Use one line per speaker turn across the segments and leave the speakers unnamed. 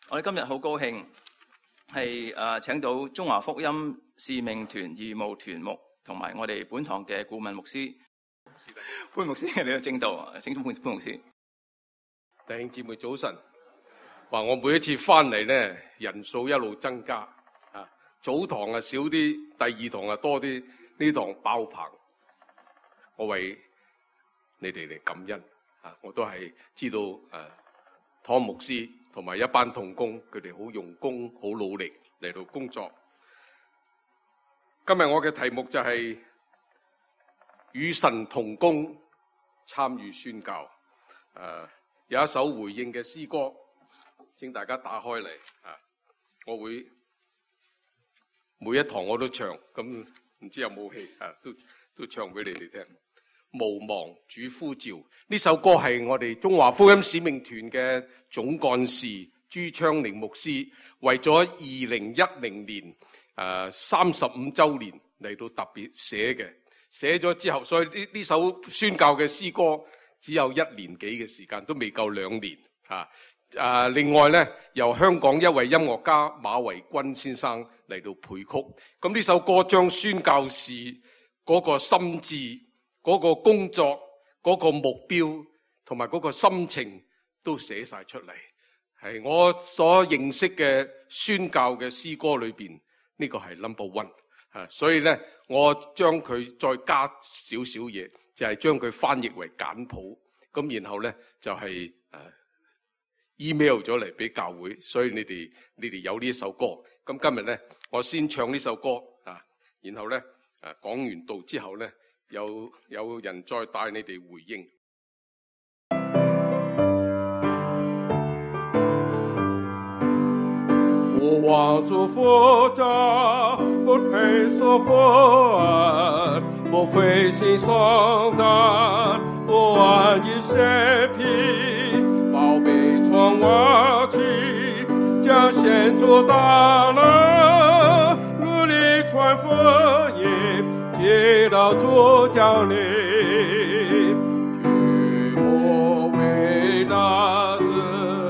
我哋今日好高興係請到中華福音使命團義務團牧同埋我哋本堂嘅顧問牧師潘牧師嚟到正道，請潘牧師。
弟兄姊妹早晨。話我每一次翻嚟咧，人數一路增加啊，早堂啊少啲，第二堂啊多啲，呢堂爆棚。我為你哋嚟感恩啊！我都係知道湯牧師同埋一班同工，佢哋好用功、好努力嚟到工作。今日我嘅題目就係與神同工，參與宣教。有一首回應嘅詩歌。請大家打開嚟啊！我會每一堂我都唱，咁唔知有冇戲啊？都唱俾你哋聽。無忘主呼召，呢首歌係我哋中華福音使命團嘅總幹事朱昌寧牧師為咗2010年35週年嚟到特別寫嘅。寫咗之後，所以呢首宣教嘅詩歌只有1年幾嘅時間，都未夠2年啊！另外咧，由香港一位音樂家馬維軍先生嚟到配曲。咁呢首歌將宣教士嗰個心志、嗰個工作、嗰個目標同埋嗰個心情都寫晒出嚟。係我所認識嘅宣教嘅詩歌裏邊，呢個係 No.1。所以咧，我將佢再加少少嘢，就係將佢翻譯為簡譜。咁然後咧就係email 咗嚟俾教會，所以你哋有呢一首歌。咁今日咧，我先唱呢首歌啊，然後咧講完道之後咧，有人再帶你哋回應。
我望着佛家，不退缩佛案，不灰心丧胆，不安于血皮，宝贝窗瓦起，将献主大能，努力传福音，接到主降临。举我伟大之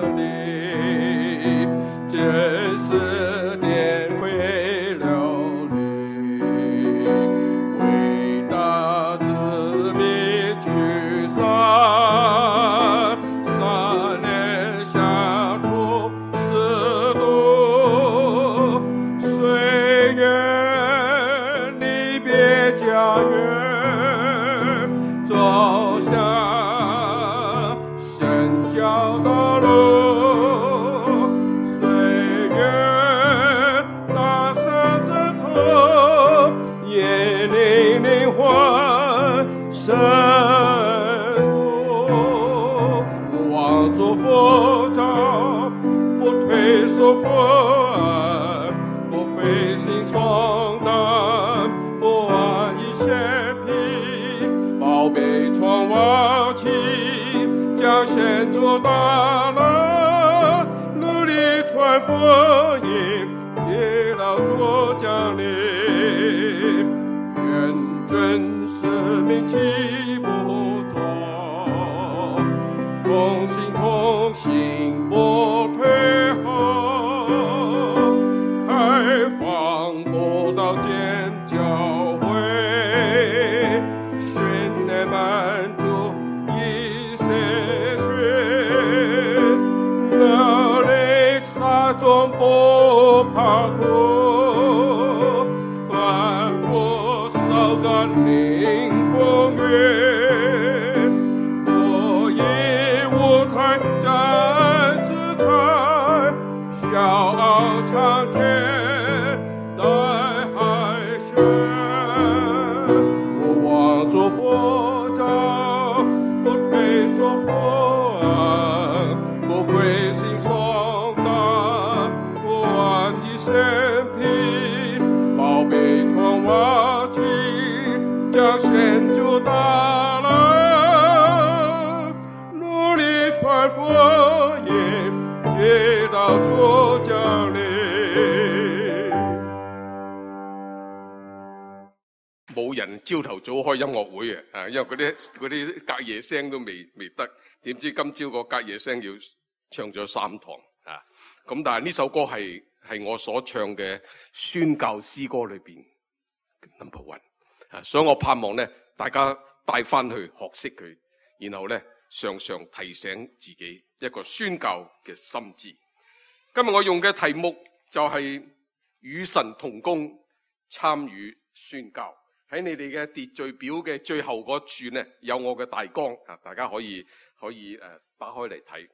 力，真是颠沛流离，伟大之名聚散，3年下土四度，岁月离别家园，走向神教道路。神父，我望着佛照，不退缩佛案，不灰心丧胆，不安于血皮，宝贝窗瓦起，将献主大能，努力传福音，接到主降临。真使命起不坐，同心同行不退后，开放布道间教会，训练满足一些学，那里撒种不怕苦，反复烧干领风月，佛音舞台展姿彩，笑傲长天大海轩。我望着佛照，不退缩佛案，不灰心丧胆，不安于血皮，宝贝窗瓦起，将献主大能，努力传福音，接到主降临。
冇人朝頭早開音樂會啊，因為嗰啲隔夜聲都未得，點知今朝個隔夜聲要唱咗3堂啊！ 咁但係呢首歌係我所唱嘅宣教詩歌裏邊 number one，所以我盼望咧大家帶翻去學識佢，然後咧常常提醒自己一個宣教嘅心志。今日我用嘅題目就係與神同工，參與宣教。喺你哋嘅秩序表嘅最後嗰處呢，有我嘅大綱，大家可以打開嚟睇。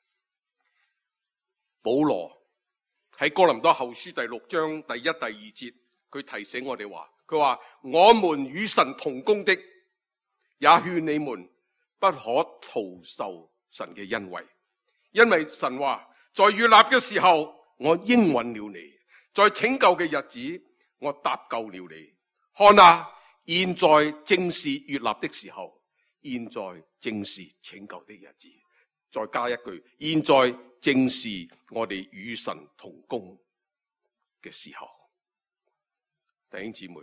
保羅喺哥林多後書第6章第1、第2節，佢提醒我哋話，佢話我們與神同工的，也勸你們不可徒受神嘅恩惠，因為神話在悅納嘅時候，我應允了你；在拯救嘅日子，我搭救了你。看啊，現在正是悅納的時候，現在正是拯救的日子。再加一句，現在正是我哋與神同工嘅時候。弟兄姊妹，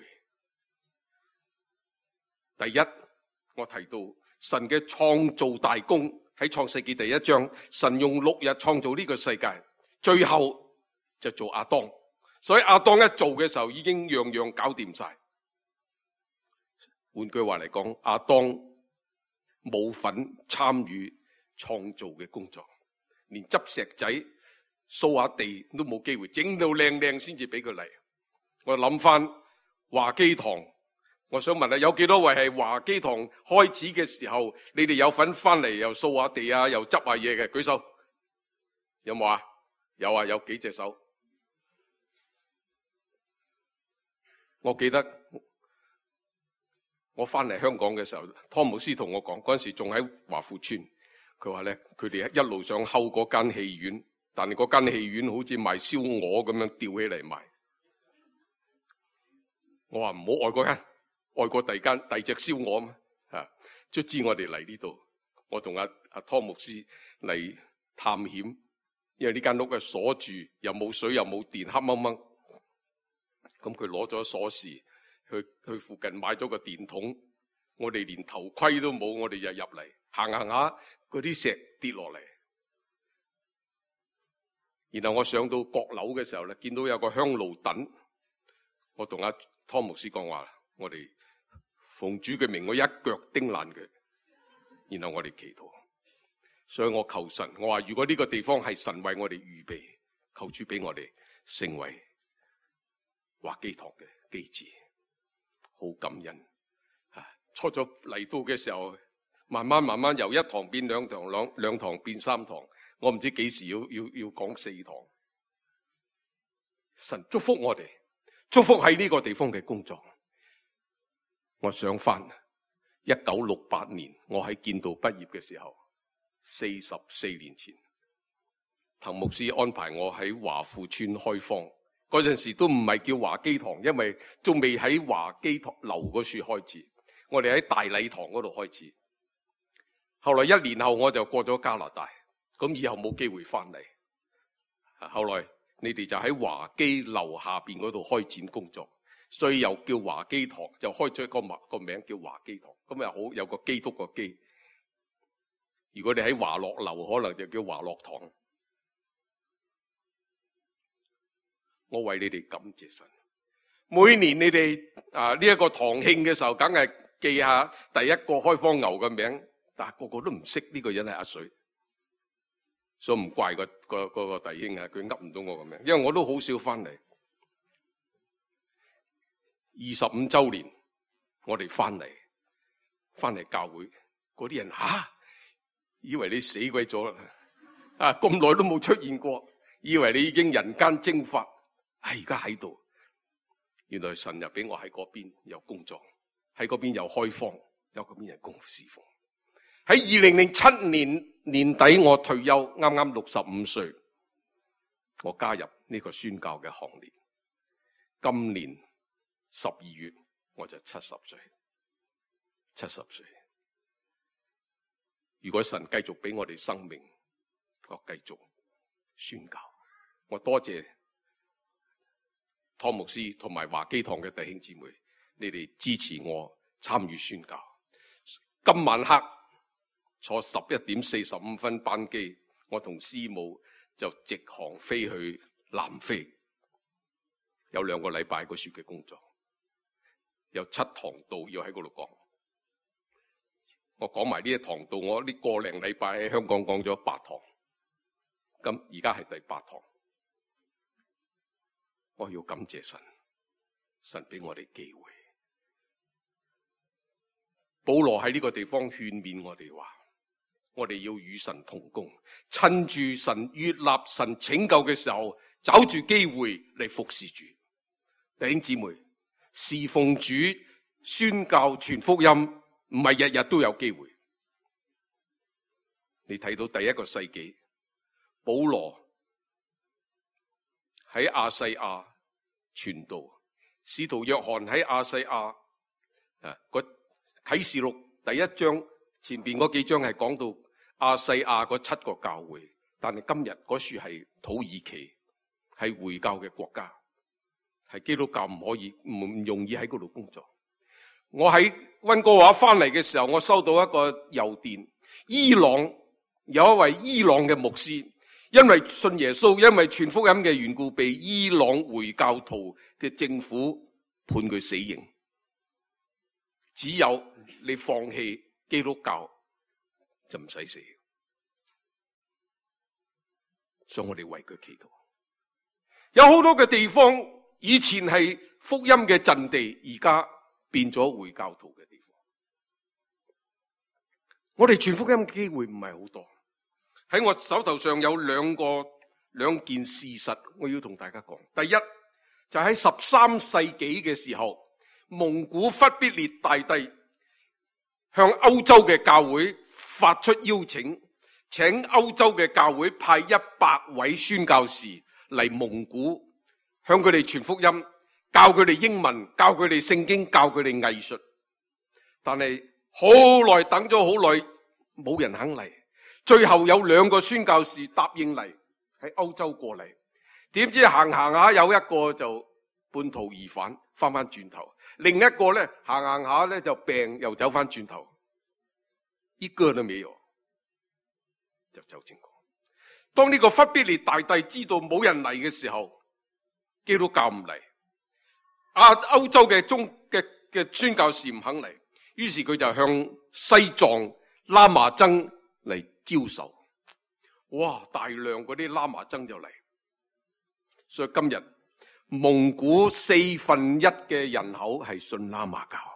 第一，我提到神嘅創造大功喺創世紀第1章，神用6日創造呢個世界，最後就做亞當。所以亞當一做嘅時候，已經樣樣搞掂晒。換句話嚟講，亞當冇份參與創造嘅工作，連執石仔掃下地都冇機會，整到靚靚先至俾佢嚟。我諗翻華基堂，我想問下，有幾多位係華基堂開始嘅時候，你哋有份翻嚟又掃下地啊，又執下嘢嘅？舉手。有冇啊？有啊，有幾隻手。我記得我翻嚟香港嘅時候，湯姆斯同我講，嗰陣時仲喺華富村，佢話咧，佢哋一路想睺嗰間戲院，但係嗰間戲院好似賣燒鵝咁樣吊起嚟賣。我話唔好愛嗰間，愛過第二隻燒鵝嘛。卒之我哋嚟呢度，我同阿湯姆斯嚟探險，因為呢間屋係鎖住，又冇水又冇電，黑掹掹。咁佢攞咗鎖匙去附近買咗個電筒，我哋連頭盔都冇，我哋就入嚟行下，嗰啲石跌落嚟。然後我上到閣樓嘅時候咧，見到有個香爐躉，我同阿湯牧師講話，我哋奉主嘅名，我一腳釘爛佢，然後我哋祈禱。所以我求神，我話如果呢個地方係神為我哋預備，求主俾我哋成為華基堂嘅基址，好感恩。初咗嚟到嘅時候，慢慢由1堂變2堂，2堂變3堂，我唔知幾時要講4堂。神祝福我哋，祝福喺呢個地方嘅工作。我想翻1968年，我喺建道畢業嘅時候，44年前，滕牧師安排我喺華富村開荒。嗰陣時都唔係叫華基堂，因為仲未喺華基堂樓嗰處開始，我哋喺大禮堂嗰度開始。後來1年後我就過咗加拿大，咁以後冇機會翻嚟。後來你哋就喺華基樓下邊嗰度開展工作，所以又叫華基堂，就開咗一個名叫華基堂。咁又好有個基督個基。如果你喺華樂樓，可能就叫華樂堂。我為你哋感謝神。每年你哋呢一個堂慶嘅時候，梗係記下第一個開荒牛嘅名，但係個個都唔識呢個人係阿水，所以唔怪個弟兄啊，佢噏唔到我個名，因為我都好少翻嚟。25週年，我哋翻嚟教會，嗰啲人以為你死鬼咗啦，咁耐都冇出現過，以為你已經人間蒸發。而家喺度，原來神又俾我喺嗰邊有工作，喺嗰邊有開荒，有嗰邊有公侍奉。喺2007年年底我退休，啱啱65歲，我加入呢個宣教嘅行列。今年12月我就70歲。70歲，如果神繼續俾我哋生命，我繼續宣教。我多謝湯牧師同埋華基堂嘅弟兄姊妹，你哋支持我參與宣教。今晚黑坐11點45分班機，我同師母就直航飛去南非，有2個禮拜嗰時嘅工作，有7堂道要喺嗰度講。我講埋呢一堂道，我呢個零禮拜喺香港講咗8堂，咁而家係第8堂。我要感謝神，神俾我哋機會。保羅喺呢個地方勸勉我哋話，我哋要與神同工，趁住神悅納神拯救嘅時候，找住機會嚟服侍主。弟兄姊妹，侍奉主、宣教、傳福音，唔係日日都有機會。你睇到第1個世紀，保羅喺亞細亞傳道，使徒約翰喺亞細亞個啟示錄第1章前邊嗰幾章係講到亞細亞嗰7個教會，但係今日嗰處係土耳其，係回教嘅國家，係基督教唔容易喺嗰度工作。我喺溫哥華翻嚟嘅時候，我收到一個郵電，伊朗有一位伊朗嘅牧師，因為信耶穌，因為傳福音嘅緣故，被伊朗回教徒嘅政府判佢死刑。只有你放棄基督教就唔使死，所以我哋為佢祈禱。有好多嘅地方以前係福音嘅陣地，而家變咗回教徒嘅地方。我哋傳福音嘅機會唔係好多。喺我手頭上有兩件事實，我要同大家講。第一就喺13世紀嘅時候，蒙古忽必烈大帝向歐洲嘅教會發出邀請，請歐洲嘅教會派100位宣教士嚟蒙古，向佢哋傳福音，教佢哋英文，教佢哋聖經，教佢哋藝術。但係好耐，等咗好耐，冇人肯嚟。最後有2個宣教士答應嚟喺歐洲過嚟，點知行下有一個就半途而返，翻轉頭，另一個咧行下咧就病，又走翻轉頭，一個都未有，就走正過。當呢個忽必烈大帝知道冇人嚟嘅時候，基督教唔嚟，歐洲嘅宣教士唔肯嚟，於是佢就向西藏喇嘛僧嚟招手。哇！大量嗰啲喇嘛僧就嚟，所以今日蒙古1/4嘅人口係信喇嘛教，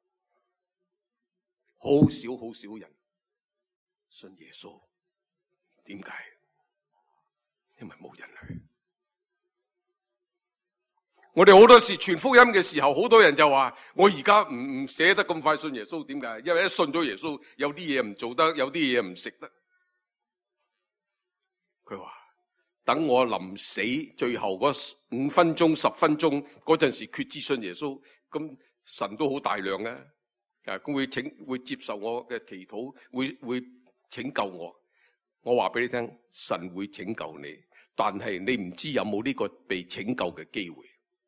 好少人信耶穌。點解？因為冇人去。我哋好多時傳福音嘅時候，好多人就話：我而家唔捨得咁快信耶穌。點解？因為一信咗耶穌，有啲嘢唔做得，有啲嘢唔食得。佢話：等我臨死最後嗰5分鐘、10分鐘嗰陣時決志信耶穌，咁神都好大量嘅，佢會接受我嘅祈禱，會拯救我。我話俾你聽，神會拯救你，但係你唔知有冇呢個被拯救嘅機會。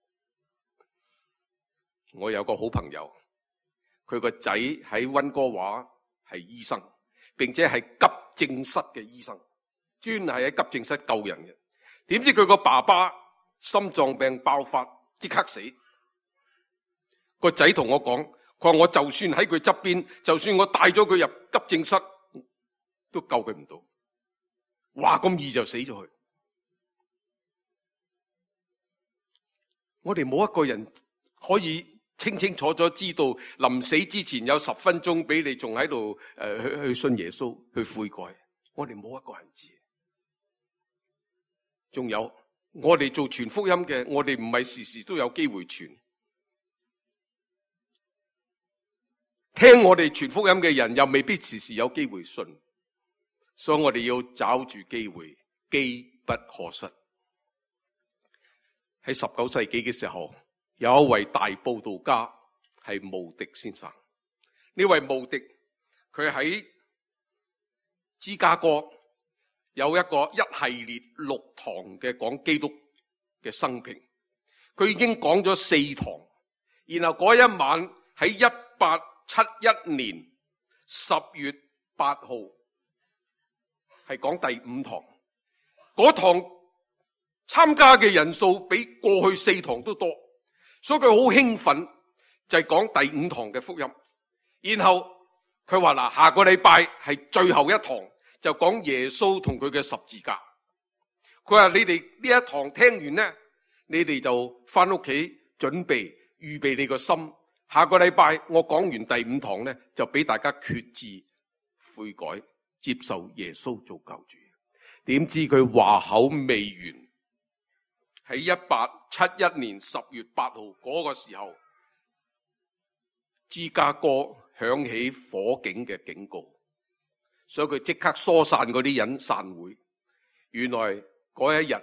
我有個好朋友，佢個仔喺溫哥華係醫生，並且係急症室嘅醫生，專係喺急症室救人嘅。點知佢個爸爸心臟病爆發，即刻死。個仔同我講，佢話我就算喺佢側邊，就算我帶咗佢入急症室，都救佢唔到。話咁易就死咗佢。我哋冇一個人可以清清楚楚知道臨死之前有10分鐘俾你仲喺度去信耶穌，去悔改。我哋冇一個人知。仲有我哋做傳福音嘅，我哋唔係時時都有機會傳。聽我哋傳福音嘅人又未必時時有機會信，所以我哋要抓住機會，機不可失。喺19世紀嘅時候，有一位大佈道家係慕迪先生。呢位慕迪佢喺芝加哥有一系列6堂嘅講基督嘅生平，佢已經講咗4堂，然後嗰一晚喺1871年10月8號係講第5堂。 嗰堂參加嘅人數比過去4堂都多，所以佢好興奮，就係講第5堂嘅福音。然後佢話嗱，下個禮拜係最後一堂，就講耶穌同佢嘅十字架。佢話你哋呢一堂聽完呢，你哋就翻屋企準備預備你個心。下個禮拜我講完第5堂呢，就俾大家決志悔改，接受耶穌做救主。點知佢話口未完，喺1871年10月8號嗰個時候，芝加哥響起火警嘅警告，所以佢即刻疏散嗰啲人散會。原來嗰一日，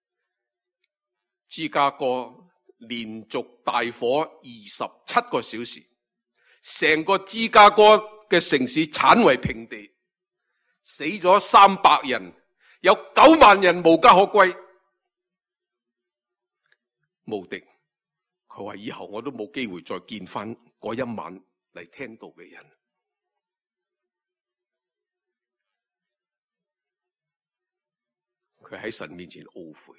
芝加哥連續大火27個小時，成個芝加哥嘅城市鏟為平地，死咗300人，有9萬人無家可歸。無敵，佢話以後我都冇機會再見翻嗰一晚嚟聽道嘅人。佢喺神面前懊悔，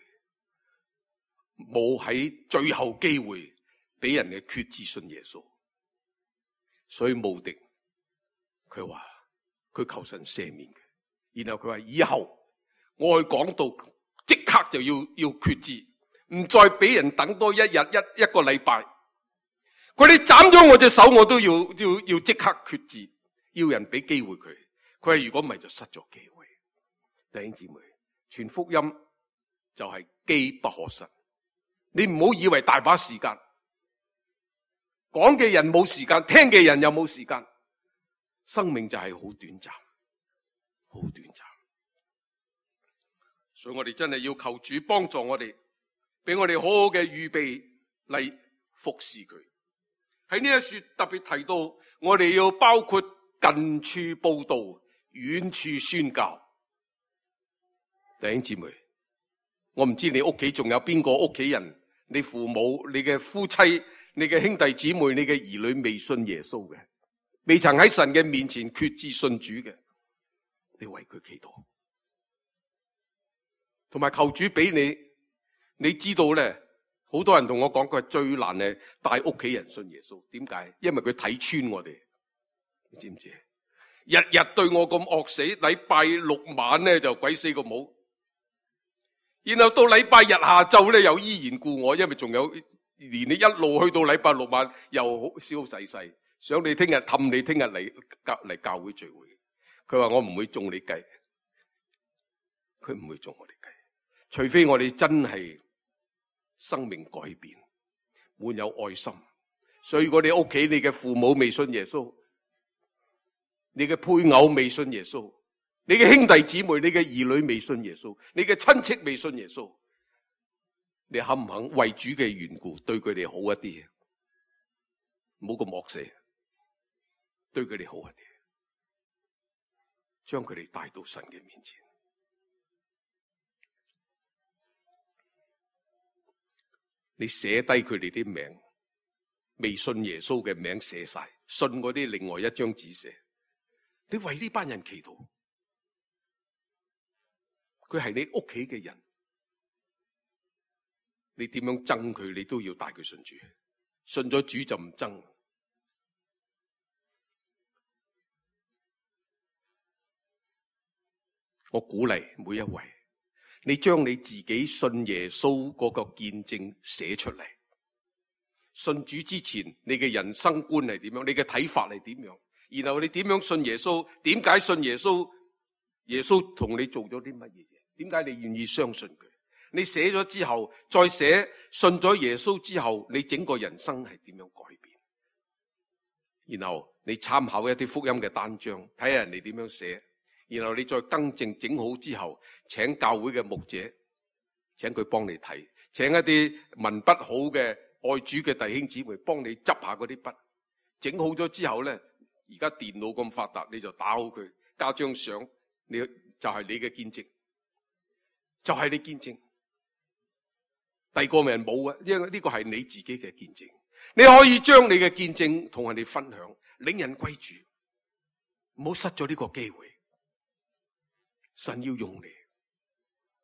冇喺最後機會俾人嘅決志信耶穌，所以無敵。佢話佢求神赦免嘅，然後佢話以後我去講道即刻就要決志，唔再俾人等多一日一個禮拜。佢哋斬咗我隻手，我都要即刻決志，要人俾機會佢。佢話如果唔係就失咗機會。弟兄姊妹，傳福音就係機不可失。你唔好以為大把時間，講嘅人冇時間，聽嘅人又冇時間，生命就係好短暫，好短暫。所以我哋真係要求主幫助我哋，俾我哋好好嘅預備嚟服侍佢。喺呢一處特別提到，我哋要包括近處報道，遠處宣教。弟兄姊妹，我唔知你屋企仲有邊個屋企人，你父母、你嘅夫妻、你嘅兄弟姊妹、你嘅兒女未信耶穌嘅，未曾喺神嘅面前決志信主嘅，你為佢祈禱，同埋求主俾你。你知道咧，好多人同我講，佢係最難係帶屋企人信耶穌。點解？因為佢睇穿我哋，你知唔知？日日對我咁惡死，禮拜6晚咧就鬼死個冇。然後到禮拜日下晝咧又依然顧我，因為仲有連你一路去到禮拜6晚又好瀟細細，想你聽日氹你聽日嚟教會聚會。佢話我唔會中你計，佢唔會中我哋計，除非我哋真係生命改變，滿有愛心。所以如果你屋企你嘅父母未信耶穌，你嘅配偶未信耶穌，你嘅兄弟姊妹、你嘅兒女未信耶穌，你嘅親戚未信耶穌，你肯唔肯為主嘅緣故對佢哋好一啲？唔好咁惡死，對佢哋好一啲，將佢哋帶到神嘅面前。你寫低佢哋啲名，未信耶穌嘅名寫晒，信嗰啲另外一張紙寫。你為呢班人祈禱，佢係你屋企嘅人，你點樣憎佢，你都要帶佢信主。信咗主就唔憎。我鼓勵每一位，你將你自己信耶穌嗰個見證寫出嚟。信主之前，你嘅人生觀係點樣？你嘅睇法係點樣？然後你點樣信耶穌？點解信耶穌？耶穌同你做咗啲乜嘢？點解你願意相信佢？你寫咗之後，再寫信咗耶穌之後，你整個人生係點樣改變？然後你參考一啲福音嘅單張，睇下人哋點樣寫。然後你再更正整好之後，請教會嘅牧者，請佢幫你睇，請一啲文筆好嘅愛主嘅弟兄姊妹幫你執下嗰啲筆，整好咗之後咧，而家電腦咁發達，你就打好佢，加張相，你就係你嘅見證，就係你見證。第二個人冇啊，因為呢個係你自己嘅見證，你可以將你嘅見證同人哋分享，領人歸主，唔好失咗呢個機會。神要用你，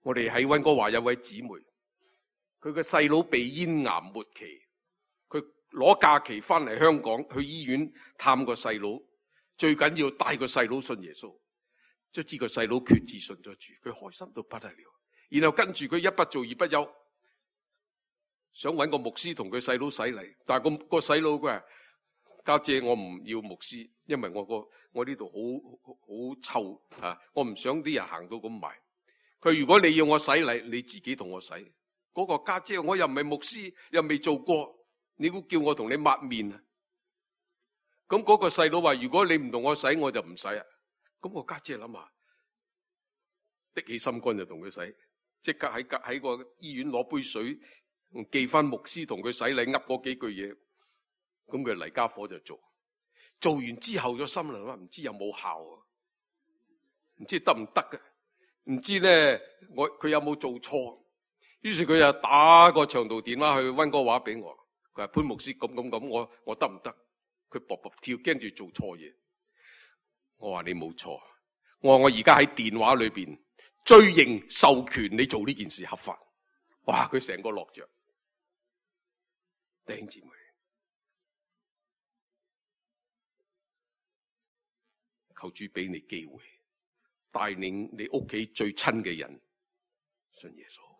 我哋喺溫哥華有位姊妹，佢個細佬鼻咽癌末期，佢攞假期翻嚟香港去醫院探個細佬，最緊要帶個細佬信耶穌。卒之個細佬決志信咗主，佢開心到不得了。然後跟住佢一不做二不休，想揾個牧師同佢細佬洗禮，但係個細佬佢話：家姐，我唔要牧師，因為我呢度好臭啊！我唔想啲人行到咁埋。佢如果你要我洗禮，你自己同我洗。嗰個家姐，我又唔係牧師，又未做過，你估叫我同你抹面啊？咁嗰個細佬話：如果你唔同我洗，我就唔洗啊！咁個家姐諗下，的起心肝就同佢洗，即刻喺個醫院攞杯水，寄翻牧師同佢洗禮，噏嗰幾句嘢，咁佢嚟家伙就做完之後咗心諗，唔知有冇效啊？唔知得唔得嘅？唔知咧，佢有冇做錯？於是佢就打個長途電話去溫哥華俾我，佢話潘牧師咁，我得唔得？佢搏跳，驚住做錯嘢。我話你冇錯，我而家喺電話裏邊追認授權你做呢件事合法。哇！佢成個落着，弟兄姊妹，求主俾你機會，帶領你屋企最親嘅人信耶穌。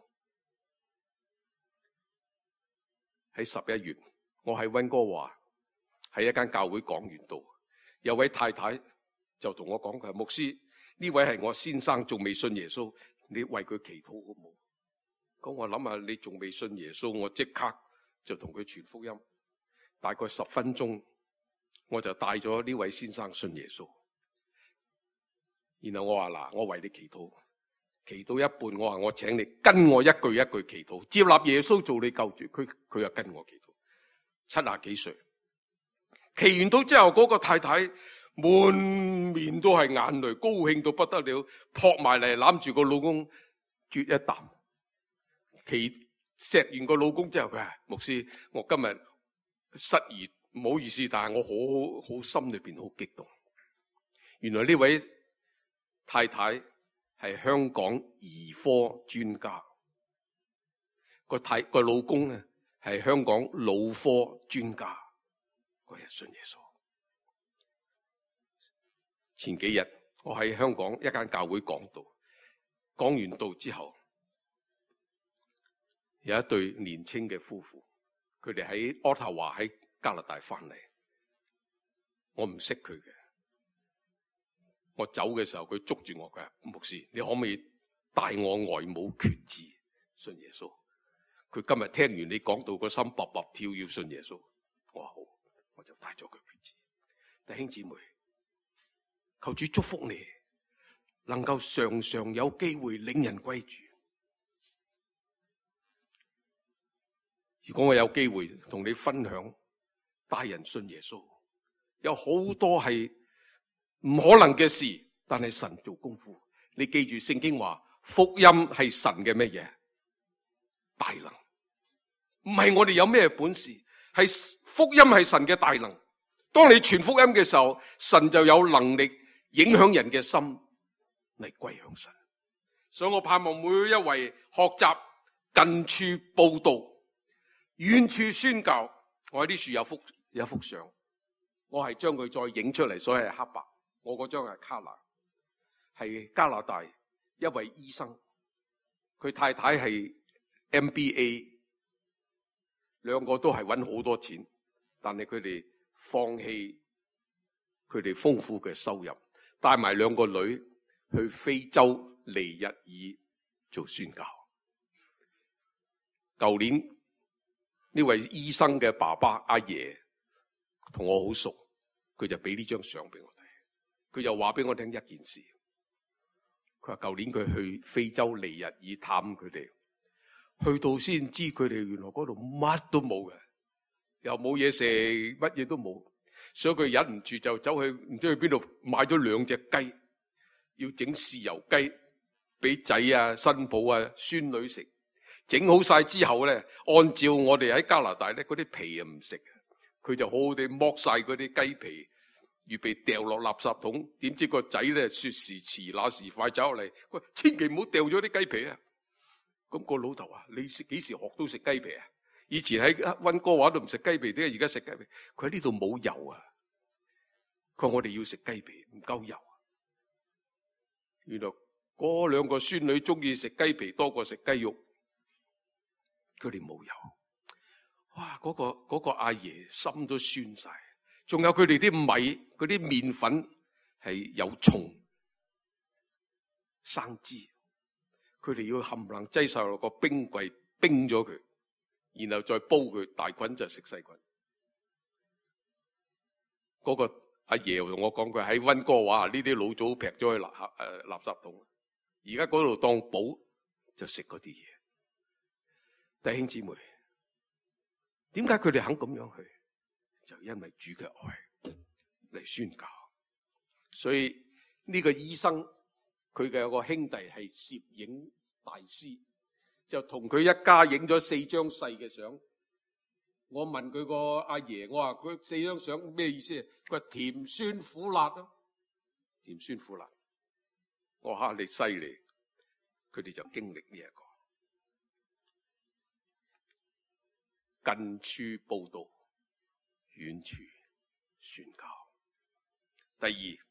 喺11月，我喺溫哥華喺一間教會講完道，有位太太就同我講，佢話牧師，呢位係我先生，仲未信耶穌，你為佢祈禱好冇？咁我諗下，你仲未信耶穌，我即刻就同佢傳福音，大概10分鐘，我就帶咗呢位先生信耶穌。然後我話嗱，我為你祈禱，祈禱一半，我話我請你跟我一句一句祈禱，接納耶穌做你救主。佢又跟我祈禱，70幾歲，祈完禱之後，嗰個太太滿面都係眼淚，高興到不得了，撲埋嚟攬住個老公啜一啖。錫完個老公之後，佢話牧師，我今日失儀，唔好意思，但係我好心裏邊好激動。原來呢位太太係香港兒科專家，個老公呢係香港腦科專家。嗰日信耶穌。前幾日我喺香港一間教會講道，講完道之後，有一對年輕嘅夫婦，佢哋喺渥太華喺加拿大翻嚟，我唔識佢嘅。我走嘅時候，佢捉住我，佢話牧師，你可唔可以帶我外母決志信耶穌？佢今日聽完你講到個心卜卜跳，要信耶穌。我話好，我就帶咗佢決志。弟兄姊妹，求主祝福你，能夠常常有機會領人歸主。如果我有機會同你分享帶人信耶穌，有好多係唔可能嘅事，但係神做功夫。你記住聖經話，福音係神嘅咩嘢？大能，唔係我哋有咩本事，係福音係神嘅大能。當你傳福音嘅時候，神就有能力影響人嘅心嚟歸向神。所以我盼望每一位學習近處報道，遠處宣教。我喺呢處有幅相，我係將佢再影出嚟，所以係黑白。我嗰張係 color， 係加拿大一位醫生，佢太太係 MBA， 兩個都係揾好多錢，但係佢哋放棄佢哋豐富嘅收入，帶埋兩個女去非洲尼日爾做宣教。舊年呢位醫生嘅爸爸阿爺同我好熟，佢就俾呢張相俾我睇。佢就話俾我聽一件事，佢話舊年佢去非洲尼日爾探佢哋，去到先知佢哋原來嗰度乜都冇嘅，又冇嘢食，乜嘢都冇，所以佢忍唔住就走去唔知去邊度買咗2隻雞，要整豉油雞俾仔啊、新抱啊、孫女食。整好晒之後咧，按照我哋喺加拿大咧，嗰啲皮啊唔食，佢就好好地剝晒嗰啲雞皮，預備掉落垃圾桶。點知個仔咧說時遲那時快走落嚟，喂，千祈唔好掉咗啲雞皮啊！ 咁個老豆話：你幾時學到食雞皮啊？以前喺溫哥華都唔食雞皮，點解而家食雞皮？佢喺呢度冇油啊！佢話我哋要食雞皮，唔夠油啊！原來嗰兩個孫女中意食雞皮多過食雞肉，佢哋冇油。哇！嗰個阿爺心都酸晒。仲有佢哋啲米，嗰啲麵粉係有蟲生枝，佢哋要冚唪唥擠晒落個冰櫃冰咗佢，然後再煲佢，大菌就食細菌。嗰個阿爺同我講，佢喺溫哥華呢啲老早劈咗去垃圾桶，而家嗰度當寶就食嗰啲嘢。弟兄姊妹，點解佢哋肯咁樣去？就因為主嘅愛嚟宣教。所以呢個醫生佢嘅有個兄弟係攝影大師，就同佢一家影咗4張細嘅相。我問佢個阿爺，我話佢4張相咩意思？佢話甜酸苦辣咯，甜酸苦辣。我話你犀利，佢哋就經歷呢一個近處報道，遠處宣教。第二，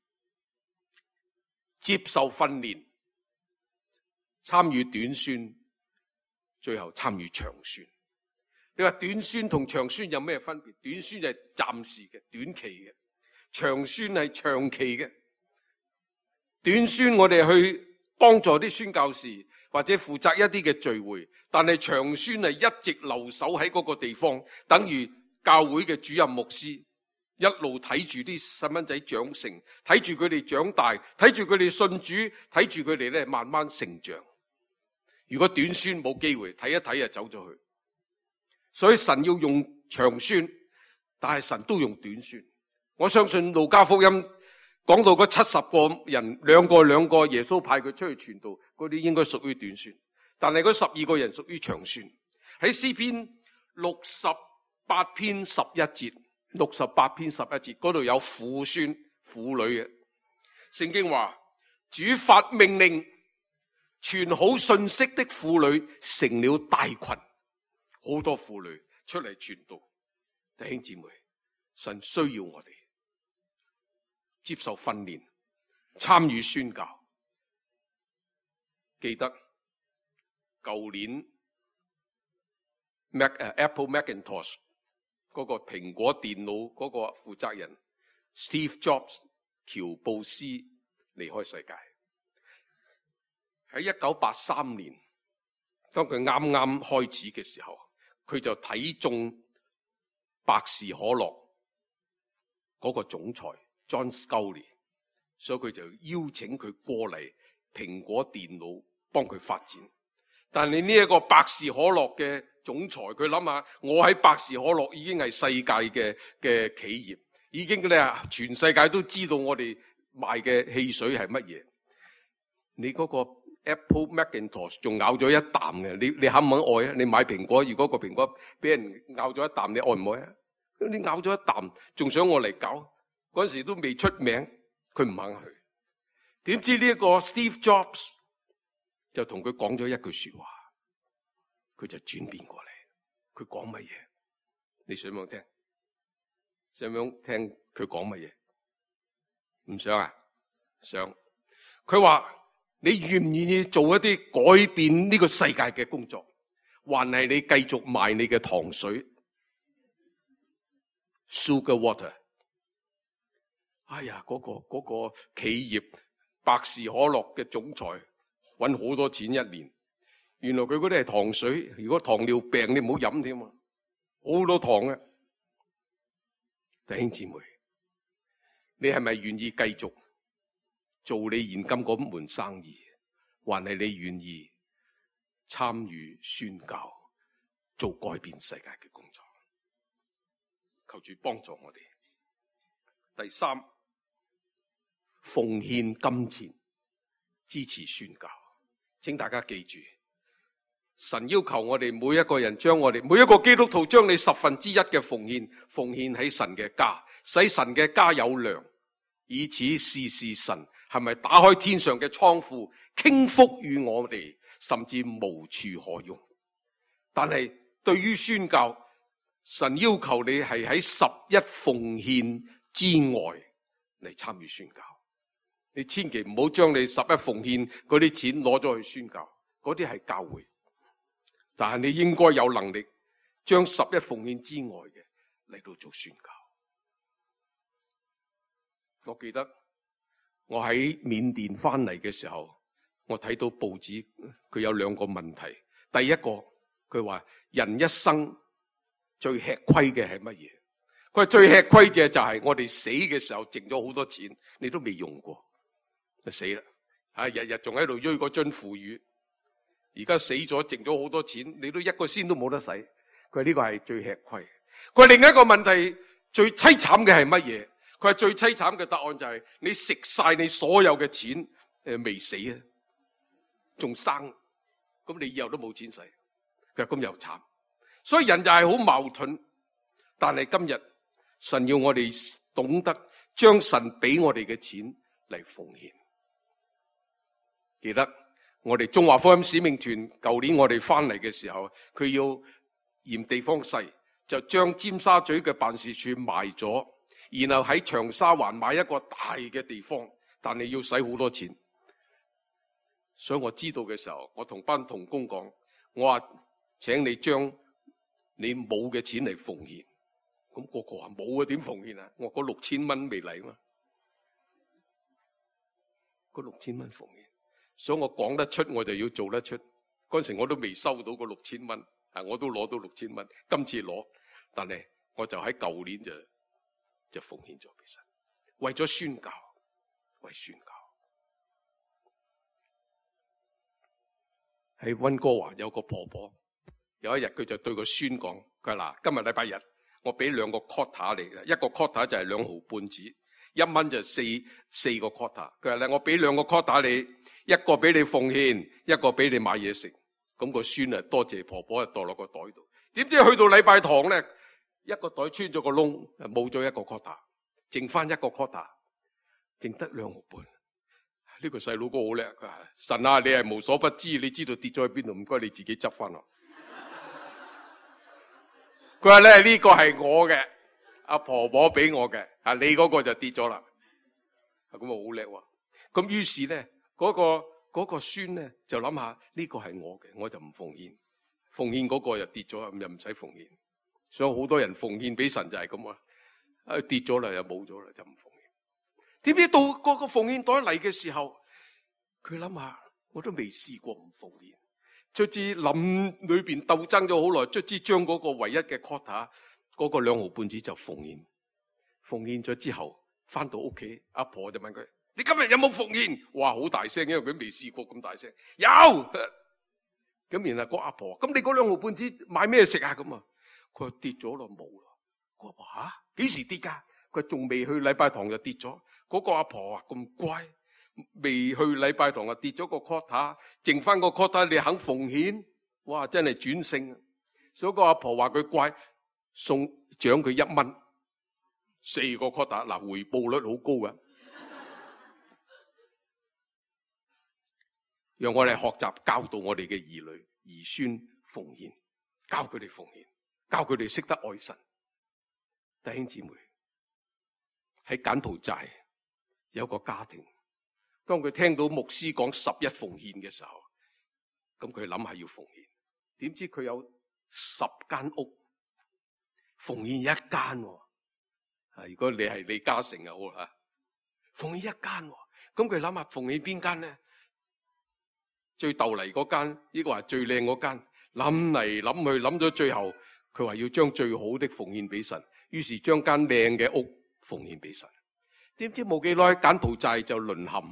接受訓練，參與短宣，最後參與長宣。你話短宣同長宣有咩分別？短宣就係暫時嘅、短期嘅，長宣係長期嘅。短宣我哋去幫助啲宣教士或者負責一啲嘅聚會，但係長宣係一直留守喺嗰個地方，等於教會嘅主任牧師一路睇住啲細蚊仔長成，睇住佢哋長大，睇住佢哋信主，睇住佢哋咧慢慢成長。如果短宣冇機會，睇一睇就走咗去。所以神要用長宣，但係神都用短宣。我相信路加福音講到嗰70個人，兩個耶穌派佢出去傳道，嗰啲應該屬於短宣，但係嗰12個人屬於長宣。喺詩篇68篇11節，68篇11節嗰度有婦宣婦女嘅。聖經話，主發命令，傳好信息的婦女成了大群，好多婦女出嚟傳道。弟兄姊妹，神需要我哋接受訓練，參與宣教。記得舊年 Apple Macintosh 嗰個蘋果電腦嗰個負責人 Steve Jobs 喬布斯離開世界。喺1983年，當佢啱啱開始嘅時候，佢就睇中百事可樂嗰個總裁 John Sculley， 所以佢就邀請佢過嚟蘋果電腦幫佢發展。但係呢一個百事可樂嘅總裁，佢諗下，我喺百事可樂已經係世界嘅企業，已經咧全世界都知道我哋賣嘅汽水係乜嘢。你嗰個 Apple Macintosh 仲咬咗一啖嘅，你肯唔肯愛啊？你買蘋果，如果個蘋果俾人咬咗一啖，你愛唔愛啊？你咬咗一啖，仲想我嚟搞？嗰陣時都未出名，佢唔肯去。點知呢一個 Steve Jobs 就同佢講咗一句說話，佢就轉變過嚟。佢講乜嘢？你想唔想聽？想唔想聽佢講乜嘢？唔想啊？想。佢話，你願唔願意做一啲改變呢個世界嘅工作，還係你繼續賣你嘅糖水 Sugar Water？ 哎呀，嗰個企業百事可樂嘅總裁搵好多錢一年，原來佢嗰啲係糖水。如果糖尿病你唔好飲添啊，好多糖啊！弟兄姊妹，你係咪願意繼續做你現今嗰門生意，還係你願意參與宣教，做改變世界嘅工作？求主幫助我哋。第三，奉獻金錢支持宣教。請大家記住，神要求我哋每一個人將我哋每一個基督徒將你1/10嘅奉獻喺神嘅家，使神嘅家有糧，以此試試神係咪打開天上嘅倉庫傾福與我哋， 甚至無處可用。但係對於宣教，神要求你係喺11奉獻之外嚟參與宣教。你千祈唔好將你11奉獻嗰啲錢攞咗去宣教，嗰啲係教會。但係你應該有能力將11奉獻之外嘅嚟到做宣教。我記得我喺緬甸翻嚟嘅時候，我睇到報紙，佢有2個問題。第一個，佢話人一生最吃虧嘅係乜嘢？佢話最吃虧嘅就係我哋死嘅時候剩咗好多錢，你都未用過，就死啦。日日仲喺度追嗰樽腐乳，而家死咗剩咗好多錢，你都1個仙都冇得使。佢話呢個係最吃虧。佢話另一個問題，最淒慘嘅係乜嘢？佢話最淒慘嘅答案就係你食晒你所有嘅錢，未死啊，仲生，咁你以後都冇錢使。佢話咁又慘。所以人就係好矛盾。但係今日神要我哋懂得將神俾我哋嘅錢嚟奉獻。記得我哋中華福音使命團舊年我哋翻嚟嘅時候，佢要嫌地方細，就將尖沙咀嘅辦事處賣咗，然後喺長沙灣買一個大嘅地方，但係要使好多錢。所以我知道嘅時候，我同班同工講，我話請你將你冇嘅錢嚟奉獻。咁個個話冇啊，點奉獻啊？我嗰6000蚊未嚟嘛，嗰6000蚊奉獻。所以我講得出，我就要做得出。嗰陣時我都未收到個6000蚊，我都攞到6000蚊，今次攞，但係我就喺舊年就奉獻咗俾神，為咗宣教，為宣教。喺溫哥華有個婆婆，有一日佢就對個孫講，佢話嗱，今日禮拜日，我俾2個 quarter 嚟嘅，一個 quarter 就係2毫半紙，1蚊就四個 quarter。佢話咧，我俾2個 quarter你，一個俾你奉獻，一個俾你買嘢食。咁個孫啊，多謝婆婆，墮落個袋度。點知去到禮拜堂咧，一個袋穿咗個窿，冇咗1個 quarter，剩翻1個 quarter，剩得2毫半。呢個細佬哥好叻，佢話神啊，你係無所不知，你知道跌咗喺邊度，唔該你自己執翻落。佢話咧，呢個係我嘅，阿婆婆俾我嘅，你嗰個就跌咗啦。咁啊好叻喎。咁於是咧，嗰個孫咧就諗下呢個係我嘅，我就唔奉獻。奉獻嗰個又跌咗，咁又唔使奉獻。所以好多人奉獻俾神就係咁啊，跌咗啦又冇咗啦，就唔奉獻。點知到嗰個奉獻袋嚟嘅時候，佢諗下，我都未試過唔奉獻。卒之諗裏邊鬥爭咗好耐，卒之將嗰個唯一嘅 quarter 嗰個2毫半紙就奉獻。奉獻咗之後，翻到屋企，阿婆就問佢：你今日有冇奉獻？哇，好大聲，因為佢未試過咁大聲。有。咁然後個阿婆，咁你嗰2毫半紙買咩食啊？咁啊，佢話跌咗咯，冇咯。佢話吓，幾時跌噶？佢仲未去禮拜堂就跌咗。嗰個阿婆啊咁乖，未去禮拜堂啊跌咗個 quarter， 剩翻個 quarter 你肯奉獻？哇，真係轉性。所以個阿婆話佢乖，獎佢1蚊，4個 quarter， 嗱，回報率好高㗎。讓我哋學習教導我哋嘅兒女兒孫奉獻，教佢哋奉獻，教佢哋識得愛神。弟兄姊妹，喺柬埔寨有個家庭，當佢聽到牧師講11奉獻嘅時候，咁佢諗下要奉獻，點知佢有10間屋，奉獻1間喎。如果你係李嘉誠又好啦，奉獻1間喎，咁佢諗下奉獻邊間咧？最逗嚟嗰間，呢個係最靚嗰間，諗嚟諗去諗咗最後，佢話要將最好的奉獻俾神，於是將間靚嘅屋奉獻俾神。點知冇幾耐，柬埔寨就淪陷，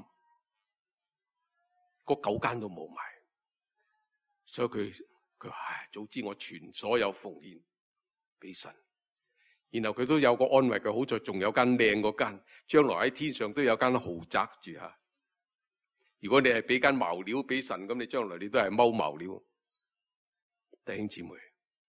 嗰9間都冇埋，所以佢話唉，早知我全所有奉獻俾神。然後佢都有個安慰，佢好在仲有間靚嗰間，將來喺天上都有間豪宅住吓。如果你係俾間茅料俾神，咁你將來你都係踎茅料。弟兄姊妹，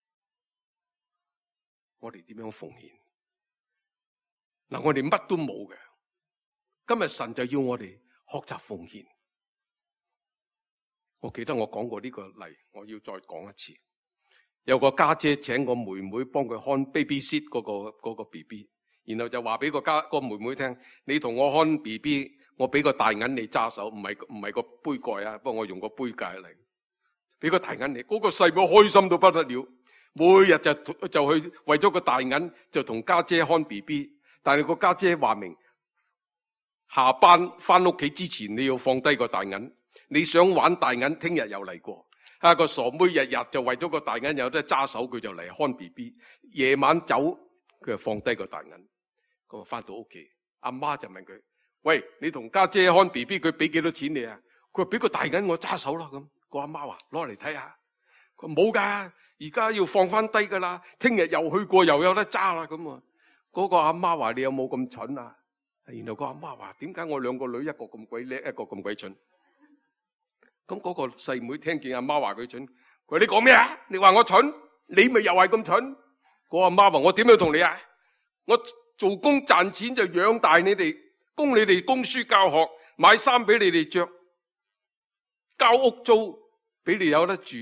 我哋點樣奉獻？嗱，我哋乜都冇嘅，今日神就要我哋學習奉獻。 我記得我講過呢個例，我要再講一次。有個家姐請個妹妹幫佢看 baby sit 嗰個 BB， 然後就話俾個妹妹聽：你同我看 BB， 我俾個大銀你揸手，唔係個杯蓋啊，不過我用個杯架嚟，俾個大銀你。嗰個細妹開心到不得了，每日就去為咗個大銀就同家姐看 BB， 但係個家姐話明下班翻屋企之前你要放低個大銀，你想玩大銀聽日又嚟過。個傻妹日日就為咗個大銀有得揸手，佢就嚟看 BB。夜晚走，佢就放低個大銀。咁啊，翻到屋企，阿媽就問佢：喂，你同家姐看 BB， 佢俾幾多錢你啊？佢話俾個大銀我揸手啦。咁個阿媽話：攞嚟睇下。佢話冇噶，而家要放翻低噶啦。聽日又去過，又有得揸啦。咁啊，嗰個阿媽話：你有冇咁蠢啊？然後個阿媽話：點解我兩個女一個咁鬼叻，一個咁鬼蠢？咁嗰個細妹聽見阿媽話佢蠢，佢話：你講咩啊？你話我蠢，你咪又係咁蠢。個阿媽話：我點樣同你啊？我做工賺錢就養大你哋，供你哋供書教學，買衫俾你哋着，交屋租俾你有得住。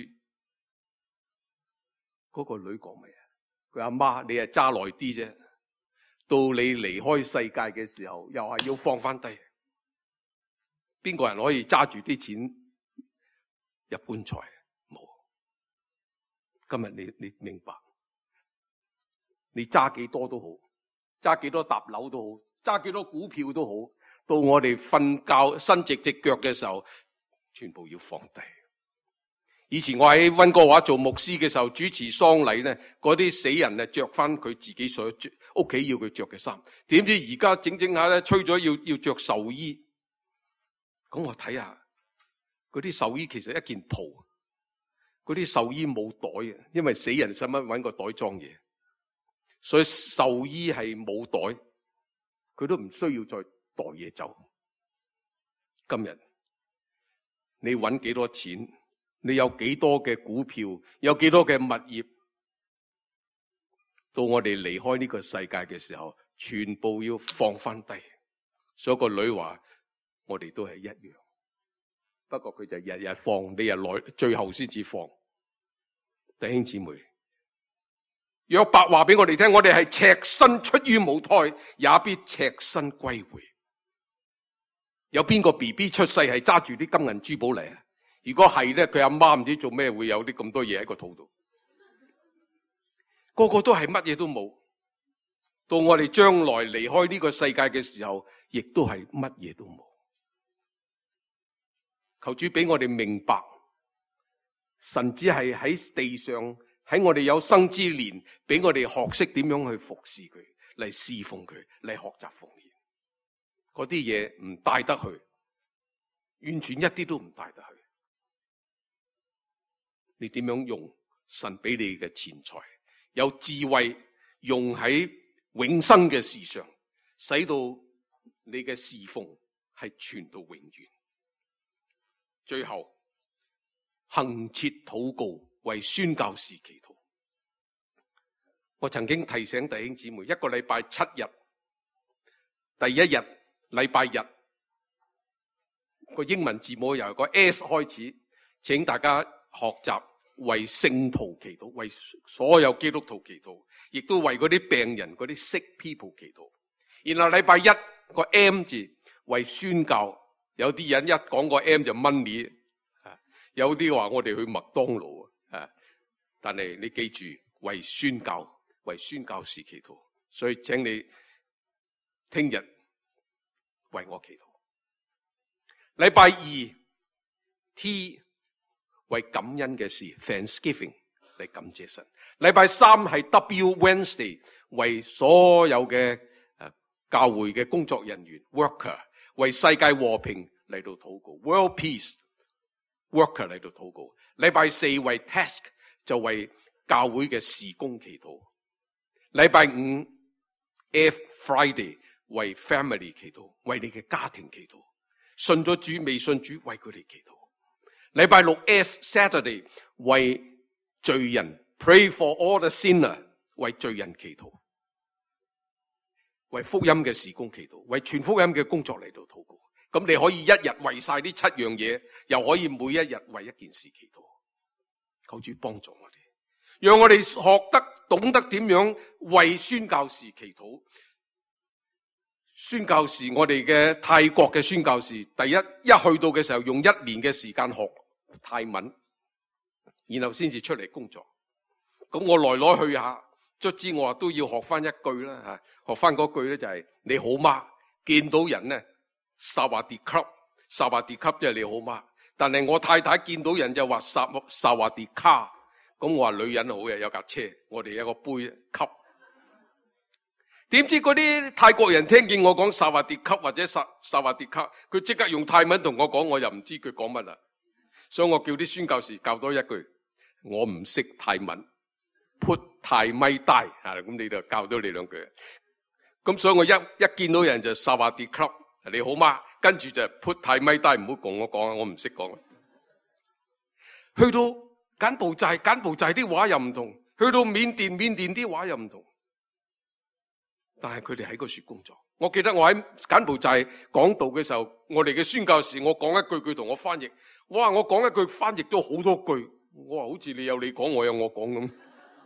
嗰個女講咩啊？佢阿媽，你係揸耐啲啫，到你離開世界嘅時候，又係要放翻低。邊個人可以揸住啲錢入棺材？冇。今日你明白，你揸幾多都好，揸幾多沓樓都好，揸幾多股票都好，到我哋瞓覺伸直隻腳嘅時候，全部要放低。以前我喺溫哥華做牧師嘅時候，主持喪禮咧，嗰啲死人啊着翻佢自己所屋企要佢着嘅衫，點知而家整下咧，吹咗要着壽衣。咁我睇下。嗰啲壽衣其實一件袍，嗰啲壽衣冇袋嘅，因為死人使乜搵個袋裝嘢，所以壽衣係冇袋，佢都唔需要再袋嘢走。今日你搵幾多錢，你有幾多嘅股票，有幾多嘅物業，到我哋離開呢個世界嘅時候，全部要放翻低。所以個女話：我哋都係一樣。不過佢就日日放，你日來最後先至放。弟兄姊妹，約伯話俾我哋聽，我哋係赤身出於母胎，也必赤身歸回。有邊個 BB 出世係揸住啲金銀珠寶嚟啊？如果係咧，佢阿媽唔知做咩會有啲咁多嘢喺個肚度。個個都係乜嘢都冇。到我哋將來離開呢個世界嘅時候，亦都係乜嘢都冇。求主俾我哋明白，神只係喺地上，喺我哋有生之年，俾我哋學識點樣去服侍佢，嚟侍奉佢，嚟學習奉獻。嗰啲嘢唔帶得去，完全一啲都唔帶得去。你點樣用神俾你嘅錢財，有智慧用喺永生嘅事上，使到你嘅侍奉係傳到永遠。最後，恆切禱告，為宣教士祈禱。我曾經提醒弟兄姊妹，一個禮拜7日，第一日禮拜日，個英文字母由個 S 開始，請大家學習為聖徒祈禱，為所有基督徒祈禱，亦都為嗰啲病人、嗰啲 sick people 祈禱。然後禮拜一個 M 字為宣教。有啲人一講個 M 就 money， 有啲話我哋去麥當勞啊，但係你記住為宣教，為宣教士祈禱，所以請你聽日為我祈禱。禮拜二 T 為感恩嘅事 Thanksgiving 嚟感謝神。禮拜三係 W Wednesday 為所有嘅教會嘅工作人員 worker。為世界和平嚟到禱告 ，World Peace Worker 嚟到禱告。禮拜四為 Task 就為教會嘅事工祈禱。禮拜五 F Friday 為 Family 祈禱，為你嘅家庭祈禱。信咗主未信主為佢哋祈禱。禮拜六 S Saturday 為罪人 Pray for all the sinner 為罪人祈禱。為福音嘅事工祈禱，為傳福音嘅工作嚟到禱告。 咁你可以一日為晒呢7樣嘢，又可以每一日為一件事祈禱。求主幫助我哋，讓我哋學得懂得點樣為宣教士祈禱。宣教士，我哋嘅泰國嘅宣教士，第一去到嘅時候用1年嘅時間學泰文，然後先至出嚟工作。咁我來去下，卒之我話都要學翻一句啦，學翻嗰句咧就係你好嗎？見到人咧，薩瓦迪卡，薩瓦迪卡即係你好嗎？但係我太太見到人就話薩瓦迪卡，咁我話女人好嘅，有架車，我哋有個杯吸。點知嗰啲泰國人聽見我講薩瓦迪卡或者薩瓦迪卡，佢即刻用泰文同我講，我又唔知佢講乜啦。所以我叫啲宣教士教多一句，我唔識泰文 ，put 泰咪帶啊，咁你就教多你2句。咁所以我一見到人就薩瓦迪卡，你好嗎？跟住就 put 泰咪帶，唔好同我講啊，我唔識講。去到柬埔寨啲話又唔同，去到緬甸啲話又唔同。但係佢哋喺嗰處工作。我記得我喺柬埔寨講道嘅時候，我哋嘅宣教士，我講一句，佢同我翻譯。哇！我講一句，翻譯咗好多句。我話好似你有你講，我有我講咁。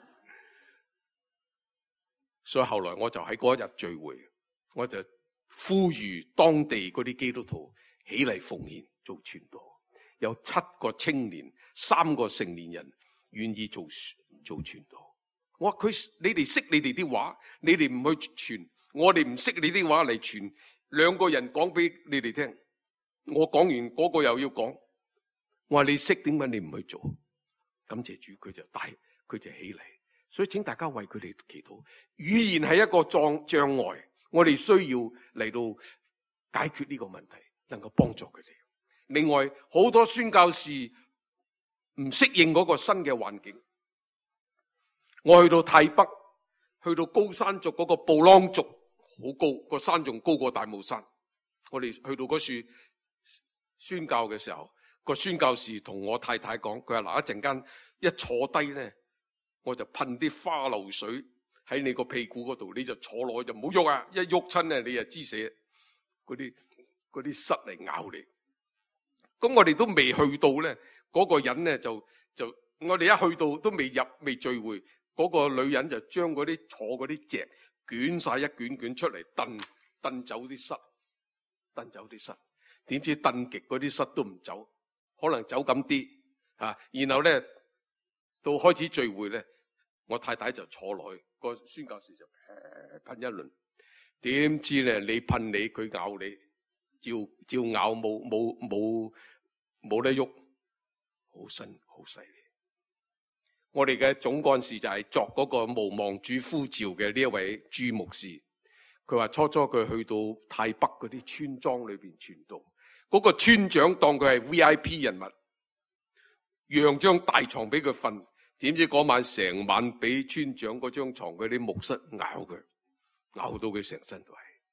所以後來我就喺嗰一日聚會，我就呼籲當地嗰啲基督徒起嚟奉獻做傳道。有7個青年，3個成年人願意做傳道。我話你哋識你哋啲話，你哋唔去傳，我哋唔識你啲話嚟傳，2個人講俾你哋聽。我講完嗰個又要講，我話你識，點解你唔去做？感謝主，佢就起嚟。所以請大家為佢哋祈禱。語言係一個障礙，我哋需要嚟到解決呢個問題，能夠幫助佢哋。另外，好多宣教士唔適應嗰個新嘅環境。我去到泰北，去到高山族嗰個布朗族，好高，個山仲高過大帽山。我哋去到嗰處宣教嘅時候，個宣教士同我太太講，佢話嗱，一陣間一坐低咧，我就噴啲花露水喺你個屁股嗰度，你就坐落去就唔好喐啊！一喐親咧，你就知死嗰啲虱嚟咬你。咁我哋都未去到咧，嗰個人咧就我哋一去到都未聚會。嗰個女人就將嗰啲坐嗰啲席捲晒一卷出嚟，燉走啲虱，點知燉極嗰啲虱都唔走，可能走咁啲啊。然後咧到開始聚會咧，我太太就坐落去，個宣教士就噴一輪，點知咧你噴你，佢咬你，照咬冇得喐，好犀利。我哋嘅總幹事就係作嗰個無望主呼召嘅呢一位朱牧師，佢話初佢去到泰北嗰啲村莊裏邊傳道，嗰個村長當佢係 VIP 人物，讓張大床俾佢瞓，點知嗰晚成晚俾村長嗰張床嗰啲木虱咬佢，咬到佢成身都係。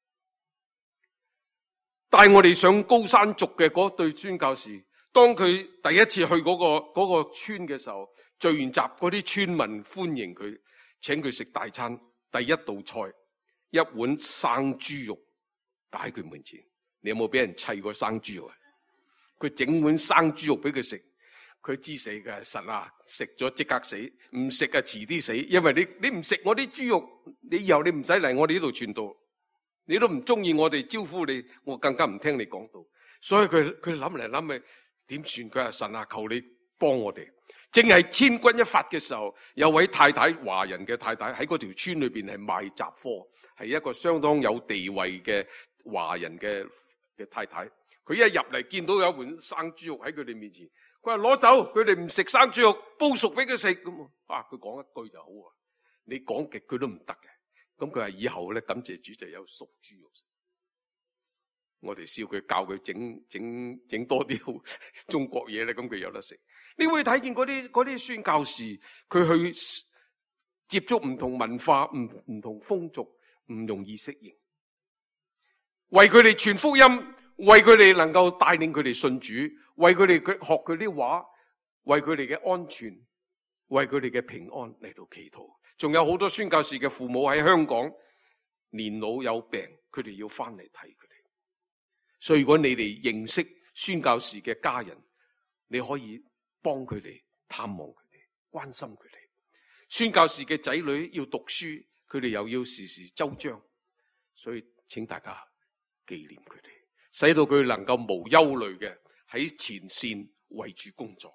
帶我哋上高山族嘅嗰對宣教士，當佢第一次去嗰個村嘅時候，聚完集嗰啲村民歡迎佢，請佢食大餐。第一道菜一碗生豬肉擺喺佢面前，你有冇俾人砌過生豬肉啊？佢整碗生豬肉俾佢食，佢知死嘅，神啊，食咗即刻死，唔食啊遲啲死，因為你唔食我啲豬肉，你以後你唔使嚟我哋呢度傳道，你都唔中意我哋招呼你，我更加唔聽你講道。所以佢諗嚟諗去，點算？佢話神啊，求你幫我哋。正係千鈞一髮嘅時候，有位太太，華人嘅太太喺嗰條村裏邊係賣雜貨，係一個相當有地位嘅華人嘅太太。佢一入嚟見到有一碗生豬肉喺佢哋面前，佢話攞走，佢哋唔食生豬肉，煲熟俾佢食咁。啊，佢講一句就好啊，你講極佢都唔得嘅。咁佢話以後咧，感謝主就有熟豬肉食。我哋笑佢，教佢整多啲中國嘢咧，咁佢有得食。你會睇見嗰啲宣教士，佢去接觸唔同文化、唔同風俗，唔容易適應。為佢哋傳福音，為佢哋能夠帶領佢哋信主，為佢哋學佢啲話，為佢哋嘅安全，為佢哋嘅平安嚟到祈禱。仲有好多宣教士嘅父母喺香港年老有病，佢哋要翻嚟睇佢哋。 所以如果你哋認識宣教士嘅家人，你可以幫佢哋探望佢哋，關心佢哋。宣教士嘅仔女要讀書，佢哋又要時時周章，所以請大家紀念佢哋，使到佢能夠無憂慮嘅喺前線為主工作。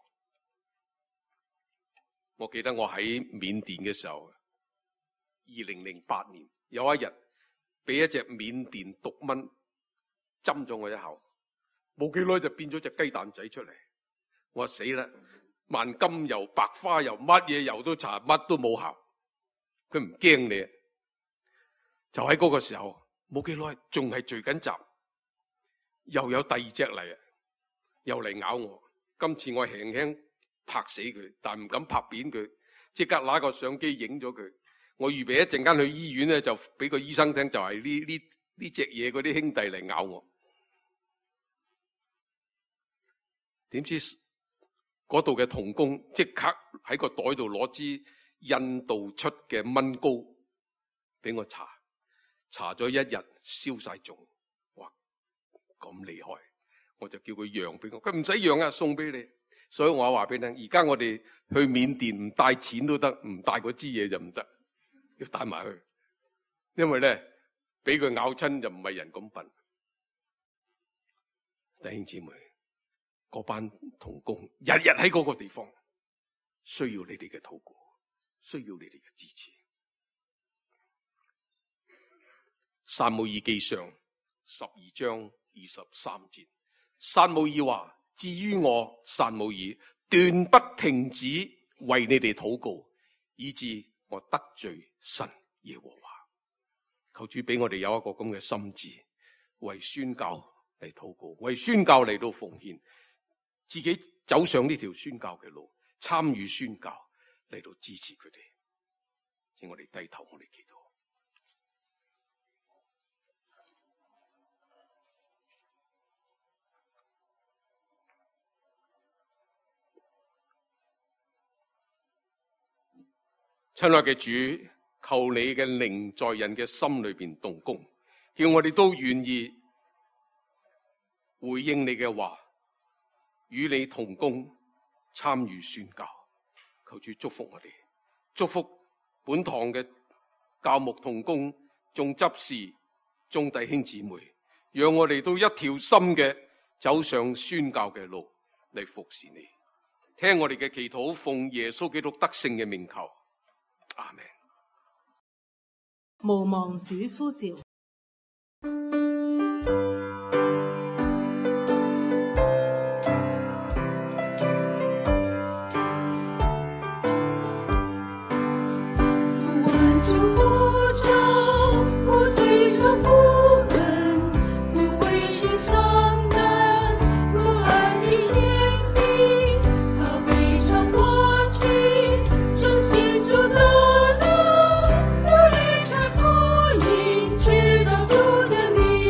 我記得我喺緬甸嘅時候，2008年有一日俾一隻緬甸毒蚊針咗我一口，冇幾耐就變咗隻雞蛋仔出嚟。我話死啦，萬金油、白花油，乜嘢油都搽，乜都冇效。佢唔驚你，就喺嗰個時候冇幾耐，仲係聚緊集，又有第二隻嚟，又嚟咬我。今次我輕輕拍死佢，但唔敢拍扁佢，即刻拿個相機影咗佢。我預備一陣間去醫院咧，就俾個醫生聽，就係呢隻嘢嗰啲兄弟嚟咬我。點知嗰度嘅童工即刻喺個袋度攞支印度出嘅蚊膏俾我搽咗一日消晒腫。哇，咁厲害！我就叫佢讓俾我，佢唔使讓啊，送俾你。所以我話俾你聽，而家我哋去緬甸唔帶錢都得，唔帶嗰支嘢就唔得，要帶埋去。因為咧，俾佢咬親就唔係人咁笨。弟兄姊妹，嗰班同工日日喺嗰個地方，需要你哋嘅禱告，需要你哋嘅支持。撒母耳記上12章23節，撒母耳話：至於我撒母耳，斷不停止為你哋禱告，以致我得罪神耶和華。求主俾我哋有一個咁嘅心志，為宣教嚟禱告，為宣教嚟到奉獻，自己走上呢條宣教嘅路，參與宣教嚟到支持佢哋。請我哋低頭，我哋祈禱。親愛嘅主，求你嘅靈在人嘅心裏邊動工，叫我哋都願意回應你嘅話，與你同工，參與宣教。求主祝福我哋，祝福本堂嘅教牧同工、眾執事、眾弟兄姊妹，讓我哋都一條心嘅走上宣教嘅路嚟服侍你。聽我哋嘅祈禱，奉耶穌基督得勝嘅名求。阿們。
無望主呼召。
主的福音，直到主见你。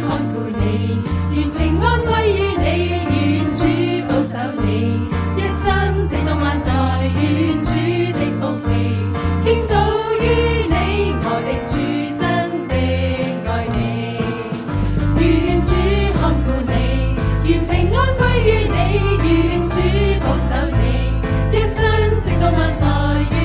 看顧你，願平安歸於你，願主保守你，一生直到萬代，願主的福氣傾倒於你，我的主真的愛你，願主看顧你，願平安歸於你，願主保守你，一生直到萬代。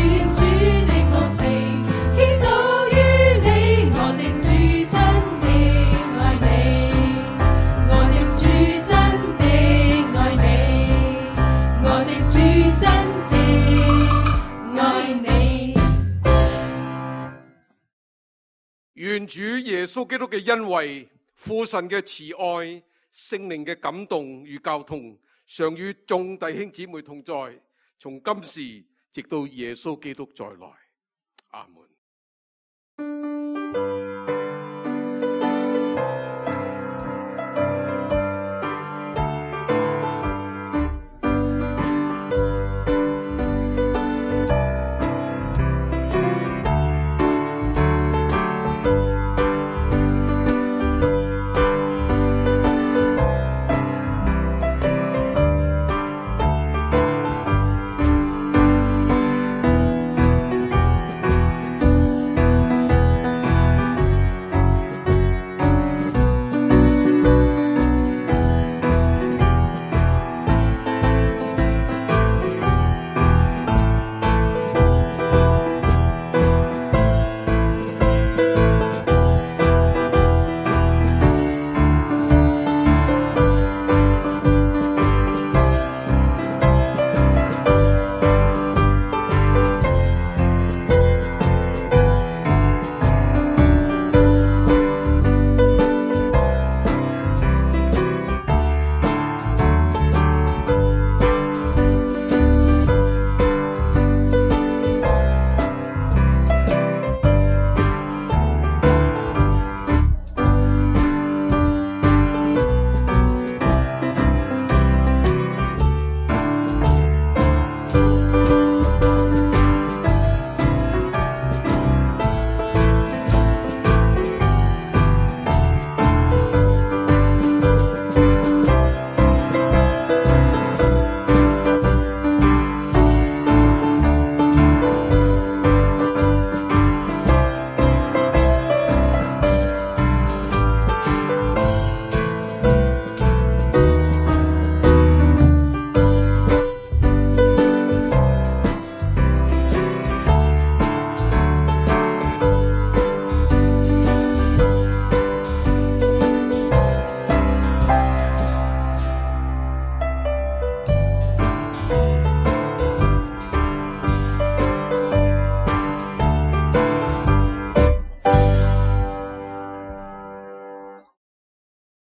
願主耶穌基督嘅恩惠、父神嘅慈愛、聖靈嘅感動與交通，常與眾弟兄姊妹同在，從今時直到耶穌基督再來。阿門。